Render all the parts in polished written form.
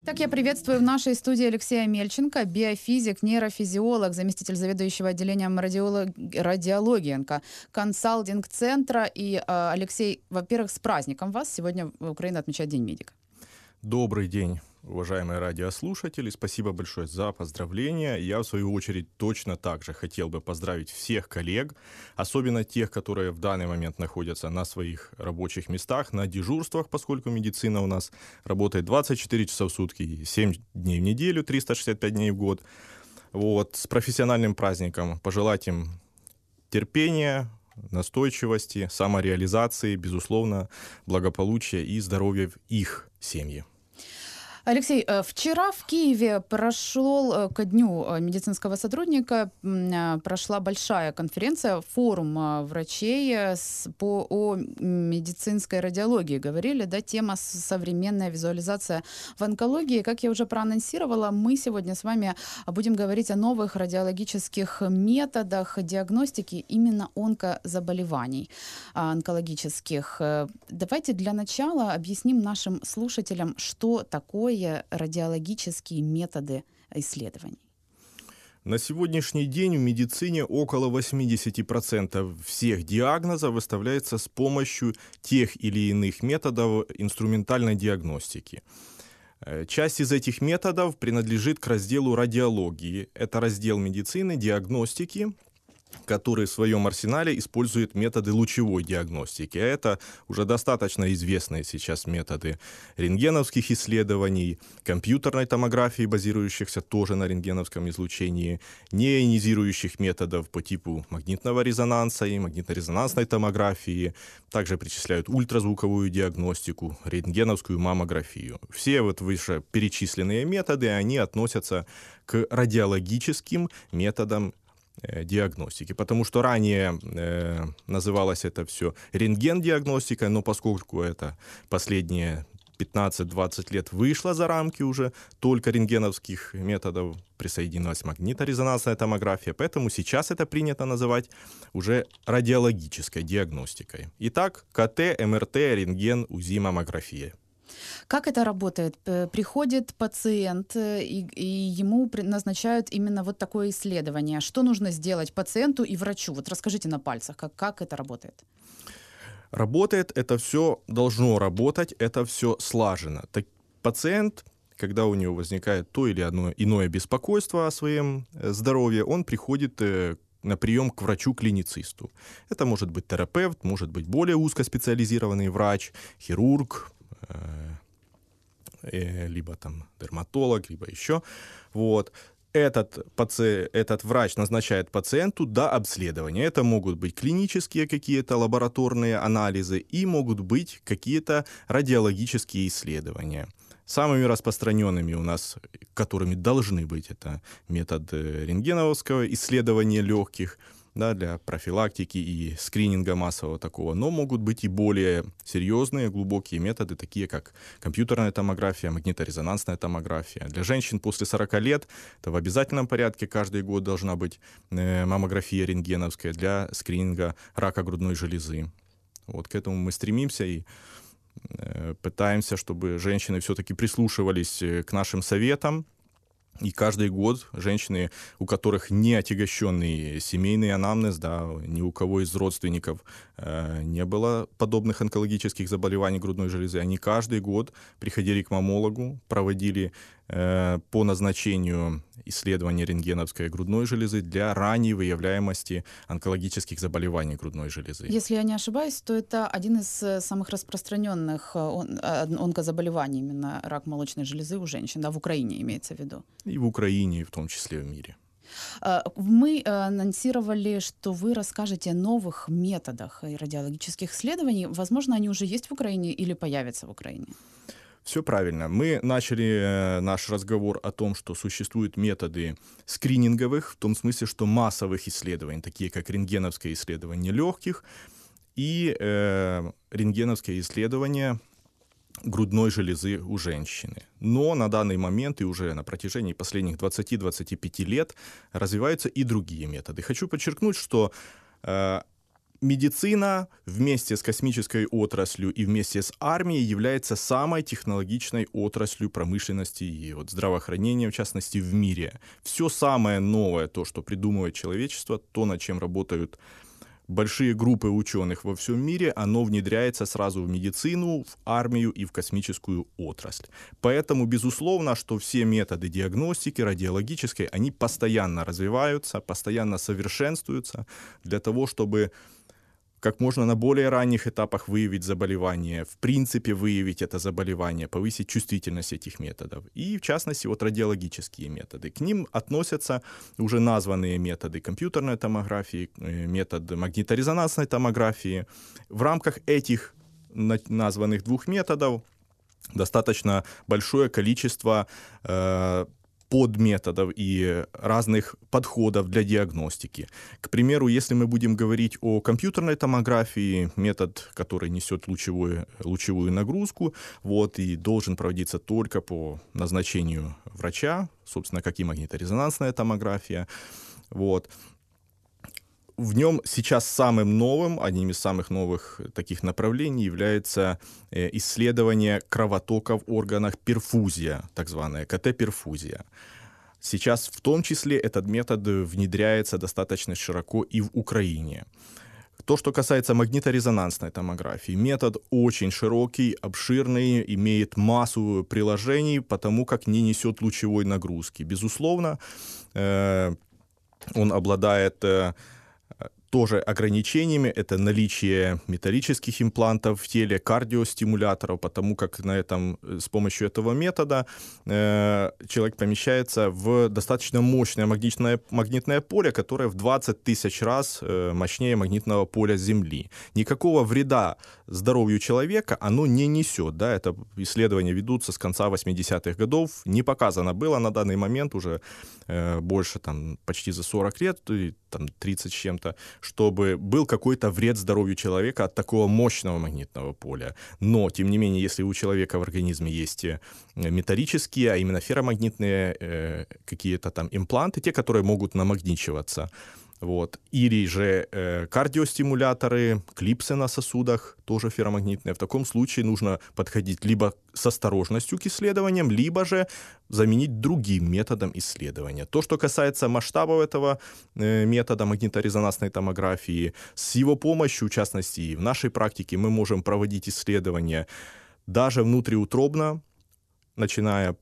Так, я приветствую в нашей студии Алексея Мельченко, биофизик, нейрофизиолог, заместитель заведующего отделением радиологии консалтинг-центра. И, Алексей, во-первых, с праздником вас. Сегодня Украина отмечает День медика. Добрый день, уважаемые радиослушатели. Спасибо большое за поздравления. Я, в свою очередь, точно так же хотел бы поздравить всех коллег, особенно тех, которые в данный момент находятся на своих рабочих местах, на дежурствах, поскольку медицина у нас работает 24 часа в сутки, 7 дней в неделю, 365 дней в год. Вот, с профессиональным праздником пожелать им терпения, настойчивости, самореализации, безусловно, благополучия и здоровья в их семье. Алексей, вчера в Киеве ко Дню медицинского сотрудника прошла большая конференция, форум врачей о медицинской радиологии. Говорили, да, тема современная визуализация в онкологии. Как я уже проанонсировала, мы сегодня с вами будем говорить о новых радиологических методах диагностики именно онкозаболеваний онкологических. Давайте для начала объясним нашим слушателям, что такое радиологические методы исследований. На сегодняшний день в медицине около 80% всех диагнозов выставляется с помощью тех или иных методов инструментальной диагностики. Часть из этих методов принадлежит к разделу радиологии. Это раздел медицины, диагностики, который в своем арсенале использует методы лучевой диагностики. А это уже достаточно известные сейчас методы рентгеновских исследований, компьютерной томографии, базирующихся тоже на рентгеновском излучении, неионизирующих методов по типу магнитного резонанса и магнитно-резонансной томографии. Также причисляют ультразвуковую диагностику, рентгеновскую маммографию. Все вот вышеперечисленные методы, они относятся к радиологическим методам диагностики, потому что ранее называлось это все рентген-диагностикой, но поскольку это последние 15-20 лет вышло за рамки уже только рентгеновских методов, присоединилась магнитно-резонансная томография, поэтому сейчас это принято называть уже радиологической диагностикой. Итак, КТ, МРТ, рентген, УЗИ, маммография. Как это работает? Приходит пациент, и ему назначают именно вот такое исследование. Что нужно сделать пациенту и врачу? Вот расскажите на пальцах, как это работает. Работает это все, должно работать, это все слажено. Пациент, когда у него возникает то или иное беспокойство о своем здоровье, он приходит на прием к врачу-клиницисту. Это может быть терапевт, может быть более узкоспециализированный врач, хирург, либо там дерматолог, либо еще. Вот. Этот врач назначает пациенту до обследования. Это могут быть клинические какие-то лабораторные анализы и могут быть какие-то радиологические исследования. Самыми распространенными у нас, которыми должны быть, это метод рентгеновского исследования легких, да, для профилактики и скрининга массового такого, но могут быть и более серьезные, глубокие методы, такие как компьютерная томография, магнитно-резонансная томография. Для женщин после 40 лет это в обязательном порядке каждый год должна быть маммография рентгеновская для скрининга рака грудной железы. Вот к этому мы стремимся и пытаемся, чтобы женщины все-таки прислушивались к нашим советам. И каждый год женщины, у которых не отягощенный семейный анамнез, да, ни у кого из родственников не было подобных онкологических заболеваний грудной железы, они каждый год приходили к маммологу, проводили по назначению исследования рентгеновской грудной железы для ранней выявляемости онкологических заболеваний грудной железы. Если я не ошибаюсь, то это один из самых распространенных онкозаболеваний, именно рак молочной железы у женщин, да, в Украине имеется в виду. И в Украине, и в том числе в мире. Мы анонсировали, что вы расскажете о новых методах радиологических исследований. Возможно, они уже есть в Украине или появятся в Украине? Все правильно. Мы начали наш разговор о том, что существуют методы скрининговых, в том смысле, что массовых исследований, такие как рентгеновское исследование легких и рентгеновское исследование грудной железы у женщины. Но на данный момент и уже на протяжении последних 20-25 лет развиваются и другие методы. Хочу подчеркнуть, что медицина вместе с космической отраслью и вместе с армией является самой технологичной отраслью промышленности и вот здравоохранения, в частности, в мире. Все самое новое, то, что придумывает человечество, то, над чем работают большие группы ученых во всем мире, оно внедряется сразу в медицину, в армию и в космическую отрасль. Поэтому, безусловно, что все методы диагностики радиологической, они постоянно развиваются, постоянно совершенствуются для того, чтобы как можно на более ранних этапах выявить заболевание, в принципе выявить это заболевание, повысить чувствительность этих методов. И, в частности, вот радиологические методы. К ним относятся уже названные методы компьютерной томографии, метод магниторезонансной томографии. В рамках этих названных двух методов достаточно большое количество подметодов и разных подходов для диагностики. К примеру, если мы будем говорить о компьютерной томографии, метод, который несет лучевую нагрузку, вот, и должен проводиться только по назначению врача, собственно, как и магниторезонансная томография. Вот. В нем сейчас самым новым, одним из самых новых таких направлений является исследование кровотока в органах перфузия, так званая КТ-перфузия. Сейчас в том числе этот метод внедряется достаточно широко и в Украине. То, что касается магниторезонансной томографии, метод очень широкий, обширный, имеет массу приложений, потому как не несет лучевой нагрузки. Безусловно, он обладает тоже ограничениями. Это наличие металлических имплантов в теле, кардиостимуляторов, потому как с помощью этого метода человек помещается в достаточно мощное магнитное поле, которое в 20 тысяч раз мощнее магнитного поля Земли. Никакого вреда здоровью человека оно не несет. Да? Это исследования ведутся с конца 80-х годов. Не показано было на данный момент уже больше почти за 40 лет, 30 с чем-то, чтобы был какой-то вред здоровью человека от такого мощного магнитного поля. Но, тем не менее, если у человека в организме есть металлические, а именно ферромагнитные какие-то импланты, те, которые могут намагничиваться, вот. Или же кардиостимуляторы, клипсы на сосудах, тоже ферромагнитные. В таком случае нужно подходить либо с осторожностью к исследованиям, либо же заменить другим методом исследования. То, что касается масштабов этого метода магниторезонансной томографии, с его помощью, в частности, и в нашей практике, мы можем проводить исследования даже внутриутробно, начиная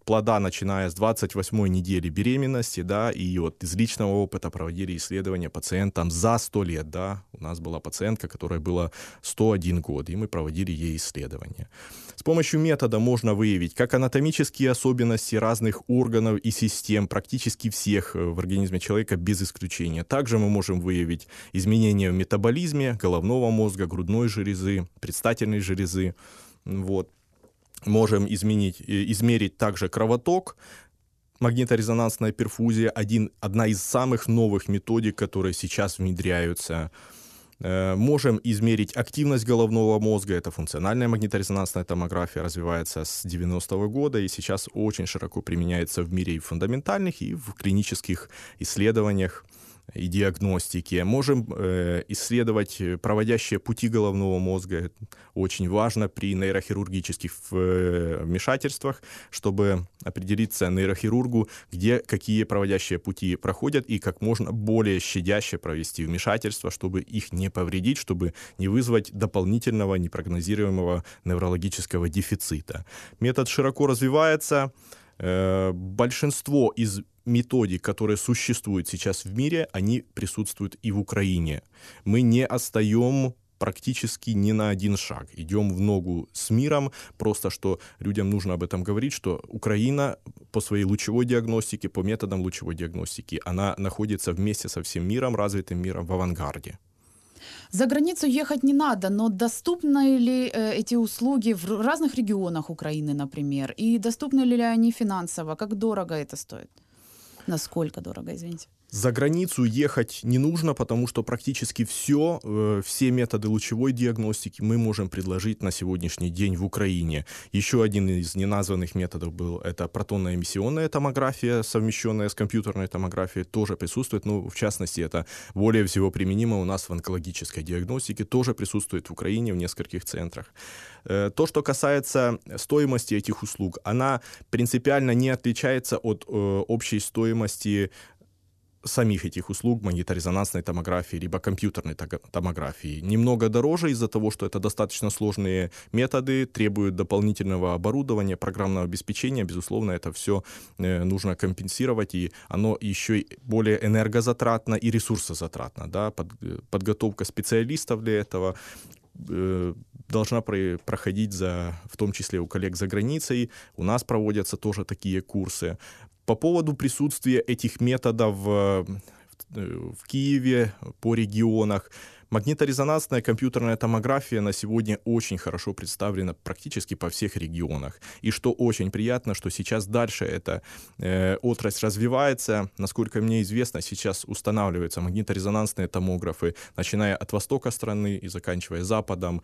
с 28-й недели беременности, да, и вот из личного опыта проводили исследования пациентам за 100 лет, да, у нас была пациентка, которой было 101 год, и мы проводили ей исследования. С помощью метода можно выявить как анатомические особенности разных органов и систем, практически всех в организме человека без исключения. Также мы можем выявить изменения в метаболизме головного мозга, грудной железы, предстательной железы, вот. Можем измерить также кровоток, магниторезонансная перфузия, одна из самых новых методик, которые сейчас внедряются. Можем измерить активность головного мозга, это функциональная магниторезонансная томография, развивается с 90-го года и сейчас очень широко применяется в мире и в фундаментальных, и в клинических исследованиях и диагностики. Можем исследовать проводящие пути головного мозга. Это очень важно при нейрохирургических вмешательствах, чтобы определиться нейрохирургу, где какие проводящие пути проходят, и как можно более щадяще провести вмешательство, чтобы их не повредить, чтобы не вызвать дополнительного непрогнозируемого неврологического дефицита. Метод широко развивается. Большинство из методик, которые существуют сейчас в мире, они присутствуют и в Украине. Мы не отстаем практически ни на один шаг. Идем в ногу с миром, просто что людям нужно об этом говорить, что Украина по своей лучевой диагностике, по методам лучевой диагностики, она находится вместе со всем миром, развитым миром, в авангарде. За границу ехать не надо, но доступны ли эти услуги в разных регионах Украины, например? И доступны ли они финансово? Как дорого это стоит? Насколько дорого, извините? За границу ехать не нужно, потому что практически все методы лучевой диагностики мы можем предложить на сегодняшний день в Украине. Еще один из неназванных методов был, это протонно-эмиссионная томография, совмещенная с компьютерной томографией, тоже присутствует, но в частности это более всего применимо у нас в онкологической диагностике, тоже присутствует в Украине в нескольких центрах. То, что касается стоимости этих услуг, она принципиально не отличается от общей стоимости самих этих услуг магниторезонансной томографии либо компьютерной томографии. Немного дороже из-за того, что это достаточно сложные методы, требуют дополнительного оборудования, программного обеспечения. Безусловно, это все нужно компенсировать, и оно еще более энергозатратно и ресурсозатратно. Да? Подготовка специалистов для этого должна проходить в том числе у коллег за границей. У нас проводятся тоже такие курсы. По поводу присутствия этих методов в Киеве, по регионах, магниторезонансная компьютерная томография на сегодня очень хорошо представлена практически по всех регионах. И что очень приятно, что сейчас дальше эта отрасль развивается. Насколько мне известно, сейчас устанавливаются магниторезонансные томографы, начиная от востока страны и заканчивая западом.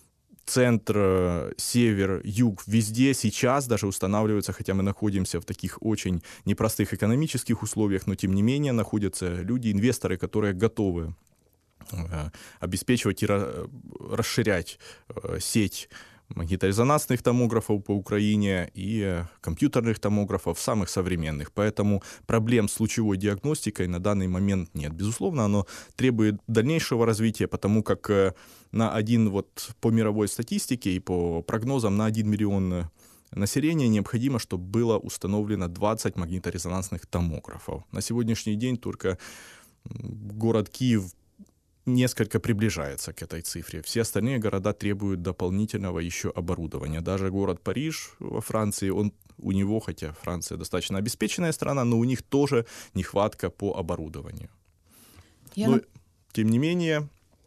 Центр, север, юг, везде сейчас даже устанавливаются, хотя мы находимся в таких очень непростых экономических условиях, но тем не менее находятся люди, инвесторы, которые готовы обеспечивать и расширять сеть магниторезонансных томографов по Украине и компьютерных томографов самых современных. Поэтому проблем с лучевой диагностикой на данный момент нет. Безусловно, оно требует дальнейшего развития, потому как по мировой статистике и по прогнозам на 1 миллион населения необходимо, чтобы было установлено 20 магниторезонансных томографов. На сегодняшний день только город Киев несколько приближается к этой цифре. Все остальные города требуют дополнительного еще оборудования. Даже город Париж во Франции, у него, хотя Франция достаточно обеспеченная страна, но у них тоже нехватка по оборудованию. Тем не менее,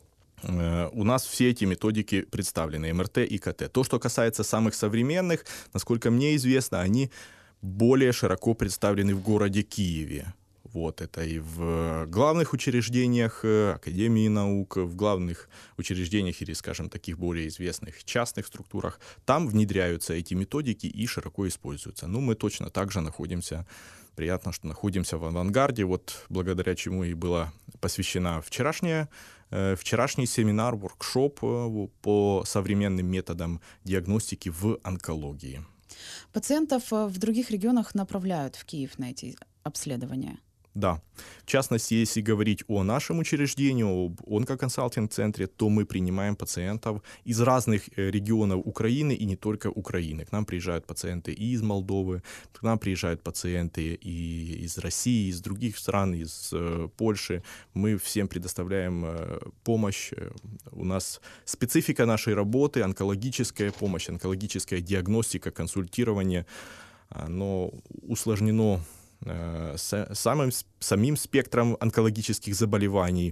у нас все эти методики представлены, МРТ и КТ. То, что касается самых современных, насколько мне известно, они более широко представлены в городе Киеве. Вот, это и в главных учреждениях Академии наук, в главных учреждениях или, скажем, таких более известных частных структурах. Там внедряются эти методики и широко используются. Мы точно так же приятно, что находимся в авангарде, вот благодаря чему и была посвящена вчерашний семинар, воркшоп по современным методам диагностики в онкологии. Пациентов в других регионах направляют в Киев на эти обследования? Да. В частности, если говорить о нашем учреждении, об онкоконсалтинг-центре, то мы принимаем пациентов из разных регионов Украины и не только Украины. К нам приезжают пациенты и из Молдовы, к нам приезжают пациенты и из России, из других стран, из Польши. Мы всем предоставляем помощь. У нас специфика нашей работы, онкологическая помощь, онкологическая диагностика, консультирование, оно усложнено самим спектром онкологических заболеваний.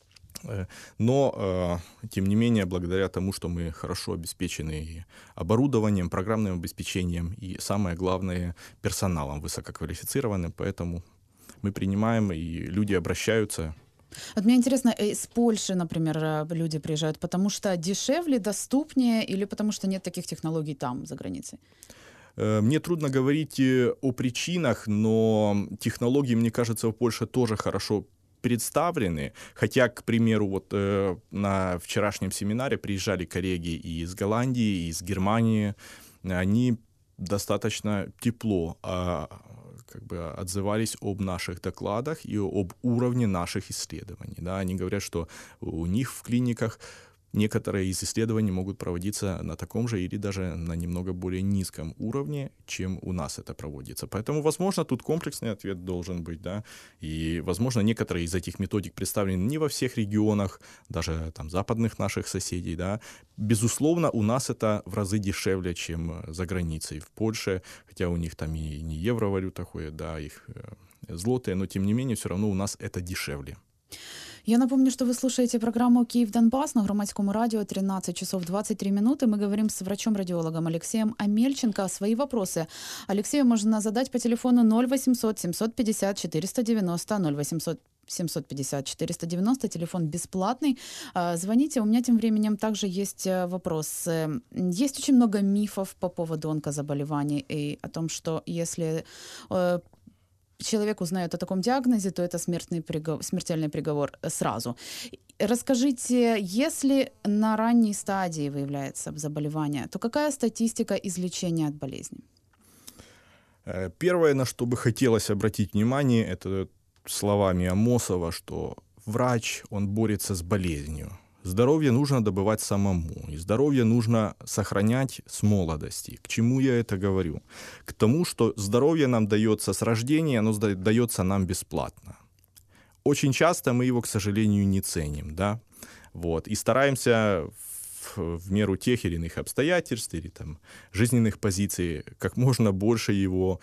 Но, тем не менее, благодаря тому, что мы хорошо обеспечены оборудованием, программным обеспечением и, самое главное, персоналом высококвалифицированным, поэтому мы принимаем, и люди обращаются. Вот мне интересно, из Польши, например, люди приезжают, потому что дешевле, доступнее или потому что нет таких технологий там, за границей? Мне трудно говорить о причинах, но технологии, мне кажется, в Польше тоже хорошо представлены. Хотя, к примеру, на вчерашнем семинаре приезжали коллеги и из Голландии, и из Германии. Они достаточно тепло отзывались об наших докладах и об уровне наших исследований. Да, они говорят, что у них в клиниках некоторые из исследований могут проводиться на таком же или даже на немного более низком уровне, чем у нас это проводится. Поэтому, возможно, тут комплексный ответ должен быть, да, и, возможно, некоторые из этих методик представлены не во всех регионах, даже там западных наших соседей, да. Безусловно, у нас это в разы дешевле, чем за границей. В Польше, хотя у них там и не евровалюта ходит, да, их злотые, но, тем не менее, все равно у нас это дешевле. Я напомню, что вы слушаете программу «Киев-Донбасс» на Громадском радио, 13 часов 23 минуты. Мы говорим с врачом-радиологом Алексеем Амельченко. Свои вопросы Алексею можно задать по телефону 0800 750 490, 0800 750 490, телефон бесплатный. Звоните. У меня тем временем также есть вопрос. Есть очень много мифов по поводу онкозаболеваний и о том, что если человек узнает о таком диагнозе, то это смертельный приговор сразу. Расскажите, если на ранней стадии выявляется заболевание, то какая статистика излечения от болезни? Первое, на что бы хотелось обратить внимание, это словами Амосова, что врач, он борется с болезнью. Здоровье нужно добывать самому, и здоровье нужно сохранять с молодости. К чему я это говорю? К тому, что здоровье нам дается с рождения, оно дается нам бесплатно. Очень часто мы его, к сожалению, не ценим, да? Вот, и стараемся в меру тех или иных обстоятельств или там, жизненных позиций как можно больше его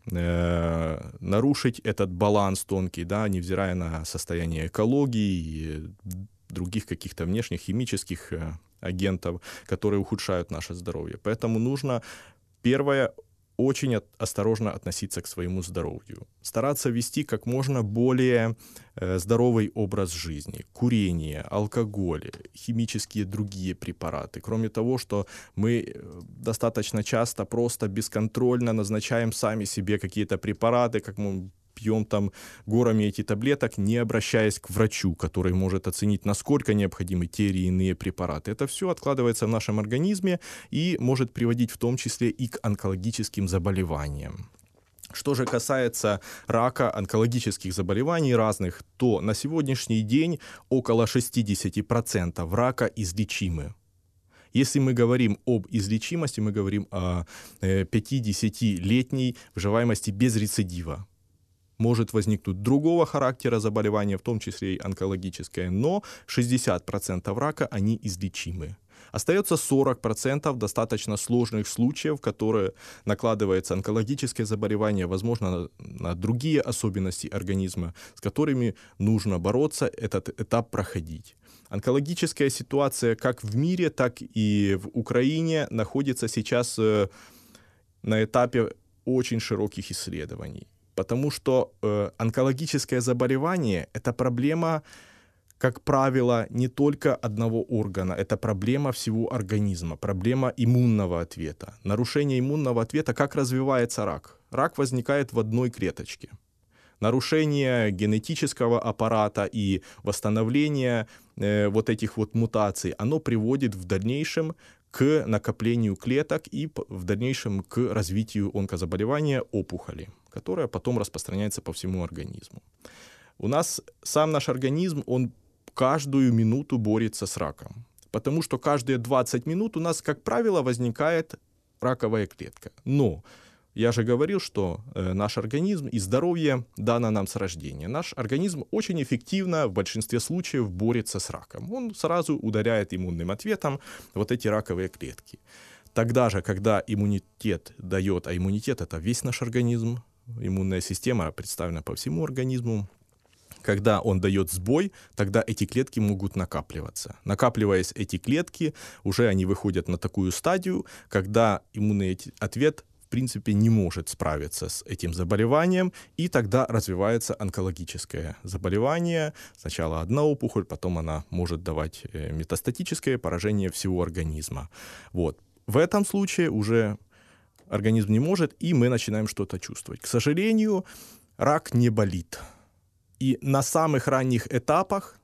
нарушить, этот баланс тонкий, да, невзирая на состояние экологии и других каких-то внешних химических агентов, которые ухудшают наше здоровье. Поэтому нужно, первое, очень осторожно относиться к своему здоровью. Стараться вести как можно более здоровый образ жизни. Курение, алкоголь, химические другие препараты. Кроме того, что мы достаточно часто просто бесконтрольно назначаем сами себе какие-то препараты, как мы пьем там горами эти таблеток, не обращаясь к врачу, который может оценить, насколько необходимы те или иные препараты. Это все откладывается в нашем организме и может приводить в том числе и к онкологическим заболеваниям. Что же касается рака, онкологических заболеваний разных, то на сегодняшний день около 60% рака излечимы. Если мы говорим об излечимости, мы говорим о 5-10-летней выживаемости без рецидива. Может возникнуть другого характера заболевания, в том числе и онкологическое, но 60% рака, они излечимы. Остается 40% достаточно сложных случаев, в которые накладывается онкологическое заболевание, возможно, на другие особенности организма, с которыми нужно бороться, этот этап проходить. Онкологическая ситуация как в мире, так и в Украине находится сейчас на этапе очень широких исследований. Потому что онкологическое заболевание – это проблема, как правило, не только одного органа, это проблема всего организма, проблема иммунного ответа. Нарушение иммунного ответа, как развивается рак? Рак возникает в одной клеточке. Нарушение генетического аппарата и восстановление вот этих вот мутаций, оно приводит в дальнейшем к накоплению клеток и в дальнейшем к развитию онкозаболевания опухоли, которая потом распространяется по всему организму. У нас сам наш организм, он каждую минуту борется с раком, потому что каждые 20 минут у нас, как правило, возникает раковая клетка. Но я же говорил, что наш организм и здоровье дано нам с рождения. Наш организм очень эффективно в большинстве случаев борется с раком. Он сразу ударяет иммунным ответом вот эти раковые клетки. Тогда же, когда иммунитет дает, а иммунитет — это весь наш организм, иммунная система представлена по всему организму, когда он дает сбой, тогда эти клетки могут накапливаться. Накапливаясь эти клетки, уже они выходят на такую стадию, когда иммунный ответ в принципе не может справиться с этим заболеванием, и тогда развивается онкологическое заболевание. Сначала одна опухоль, потом она может давать метастатическое поражение всего организма. Вот. В этом случае уже организм не может, и мы начинаем что-то чувствовать. К сожалению, рак не болит. И на самых ранних этапах,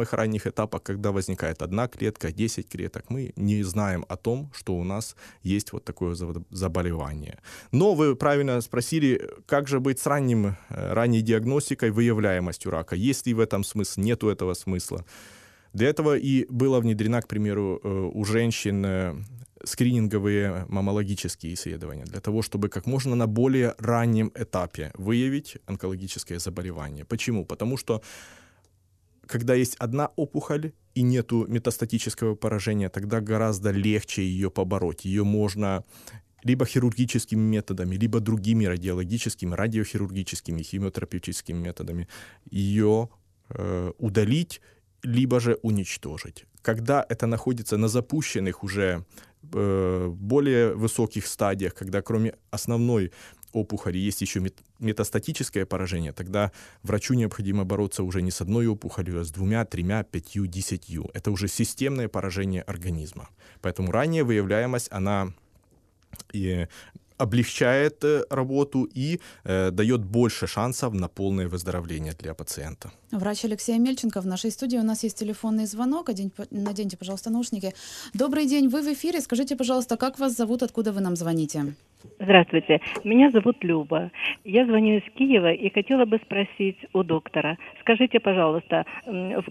когда возникает одна клетка, 10 клеток, мы не знаем о том, что у нас есть вот такое заболевание. Но вы правильно спросили, как же быть с ранней диагностикой, выявляемостью рака? Есть ли в этом смысл? Нету этого смысла. Для этого и была внедрена, к примеру, у женщин скрининговые маммологические исследования, для того, чтобы как можно на более раннем этапе выявить онкологическое заболевание. Почему? Потому что когда есть одна опухоль и нету метастатического поражения, тогда гораздо легче ее побороть. Ее можно либо хирургическими методами, либо другими радиологическими, радиохирургическими, химиотерапевтическими методами ее удалить, либо же уничтожить. Когда это находится на запущенных уже более высоких стадиях, когда кроме основной опухоли есть еще метастатическое поражение, тогда врачу необходимо бороться уже не с одной опухолью, а с 2, 3, 5, 10. Это уже системное поражение организма. Поэтому ранняя выявляемость, она и облегчает работу и дает больше шансов на полное выздоровление для пациента. Врач Алексей Амельченко в нашей студии. У нас есть телефонный звонок. Наденьте, пожалуйста, наушники. Добрый день, вы в эфире. Скажите, пожалуйста, как вас зовут, откуда вы нам звоните? Здравствуйте, меня зовут Люба. Я звоню из Киева и хотела бы спросить у доктора. Скажите, пожалуйста, в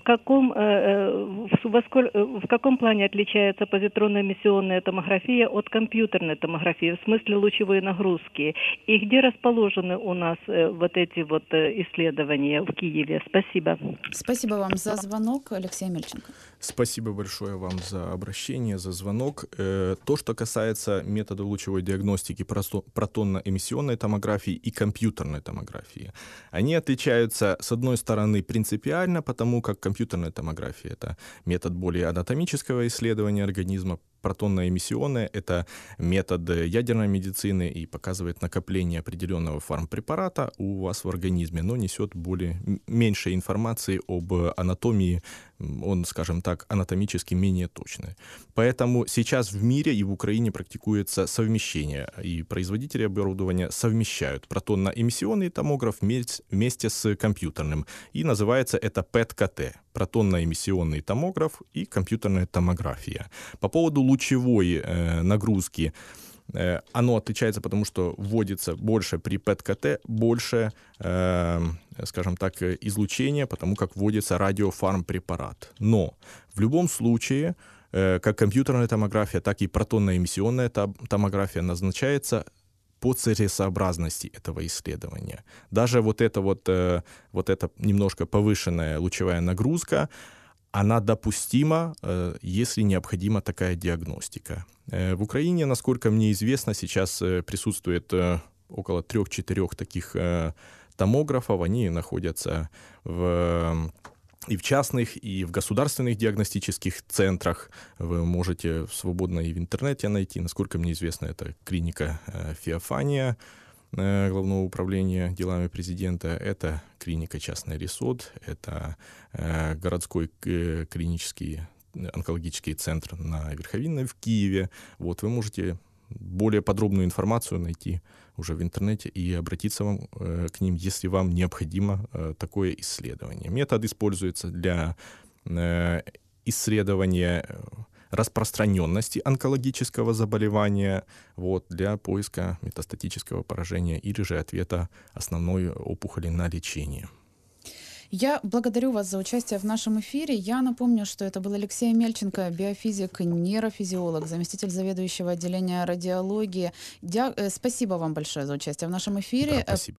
каком плане отличается позитронно-эмиссионная томография от компьютерной томографии, в смысле лучевой нагрузки? И где расположены у нас вот эти вот исследования в Киеве? Спасибо. Спасибо вам за звонок, Алексей Амельченко. Спасибо большое вам за обращение, за звонок. То, что касается метода лучевой диагностики протонно-эмиссионной томографии и компьютерной томографии, они отличаются, с одной стороны, принципиально, потому как компьютерная томография — это метод более анатомического исследования организма, протонно-эмиссионная — это метод ядерной медицины и показывает накопление определенного фармпрепарата у вас в организме, но несет меньше информации об анатомии, он, скажем так, анатомически менее точный. Поэтому сейчас в мире и в Украине практикуется совмещение, и производители оборудования совмещают протонно-эмиссионный томограф вместе с компьютерным, и называется это ПЭТ-КТ — протонно-эмиссионный томограф и компьютерная томография. По поводу лучевой нагрузки, оно отличается, потому что вводится больше при ПЭТ-КТ, больше, скажем так, излучения, потому как вводится радиофармпрепарат. Но в любом случае, как компьютерная томография, так и протонно-эмиссионная томография назначается по целесообразности этого исследования. Даже вот эта немножко повышенная лучевая нагрузка, она допустима, если необходима такая диагностика. В Украине, насколько мне известно, сейчас присутствует около 3-4 таких томографов. Они находятся и в частных, и в государственных диагностических центрах. Вы можете свободно и в интернете найти. Насколько мне известно, это клиника Феофания Главного управления делами президента, это клиника «Частный Рисод», это городской клинический онкологический центр на Верховинной в Киеве. Вот, вы можете более подробную информацию найти уже в интернете и обратиться к ним, если вам необходимо такое исследование. Метод используется для исследования распространенности онкологического заболевания, вот, для поиска метастатического поражения или же ответа основной опухоли на лечение. Я благодарю вас за участие в нашем эфире. Я напомню, что это был Алексей Амельченко, биофизик, нейрофизиолог, заместитель заведующего отделения радиологии. Спасибо вам большое за участие в нашем эфире. Да, спасибо.